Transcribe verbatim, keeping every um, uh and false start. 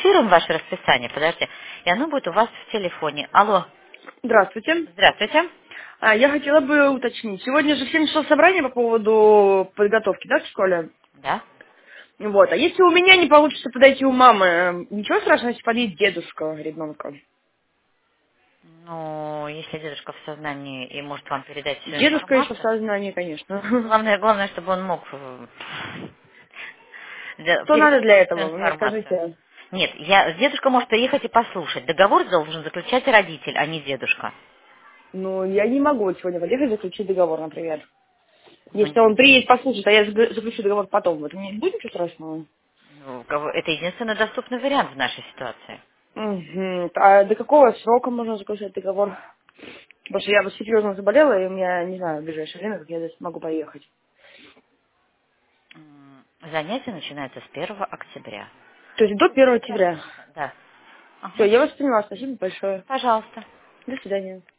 зафиксируем ваше расписание, подожди, и оно будет у вас в телефоне. Алло, Здравствуйте. здравствуйте. А, я хотела бы уточнить. Сегодня же в семь часов собрание по поводу подготовки, да, в школе? Да? Вот. А если у меня не получится подойти у мамы, э, ничего страшного, если подъедет дедушка ребенка? Ну, если дедушка в сознании и может вам передать всю Дедушка еще в информацию, сознании, конечно. главное, главное, чтобы он мог э, да, Что надо передать для всю этого? Вы мне информацию. скажите. Нет, я, дедушка может приехать и послушать. Договор должен заключать родитель, а не дедушка. Ну, я не могу вот сегодня подъехать заключить договор, например. Ну, Если он приедет послушать, а я заг- заключу договор потом, это не будет ничего страшного? ну, кого- это единственный доступный вариант в нашей ситуации. Мгм. А до какого срока можно заключать договор? Потому что я вот серьезно заболела, и у меня, не знаю, в ближайшее время, как я здесь могу поехать. М, Занятия начинаются с первого октября. То есть до первого октября. Да. Все, Ага. я вас поняла. Спасибо большое. Пожалуйста. До свидания.